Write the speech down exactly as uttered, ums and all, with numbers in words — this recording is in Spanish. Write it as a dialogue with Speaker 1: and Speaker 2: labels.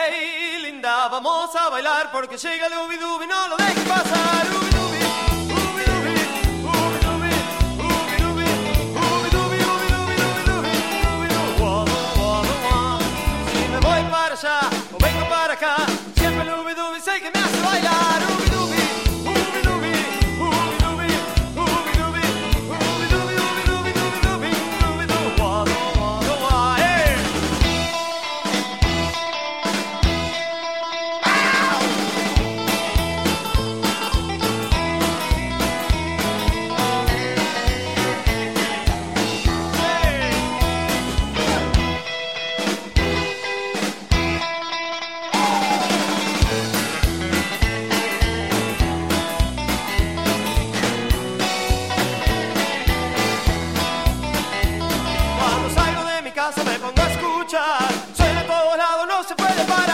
Speaker 1: Hey, linda, vamos a bailar porque llega el ubi dubi, no lo dejes pasar. Ubi dubi, ubi dubi, ubi dubi, ubi dubi, ubi dubi, ubi dubi, ubi dubi, ubi dubi, wado, wado, wado. Si me voy para allá o vengo para acá, siempre el ubi dubi es el que me hace bailar. Ubi dubi, ubi dubi, ubi dubi, ubi dubi, ubi dubi, ubi dubi, ubi dubi, ubi dubi, wado, wado, wado. Hey. Cuando salgo de mi casa me pongo a escuchar, suena a todos lados, no se puede parar.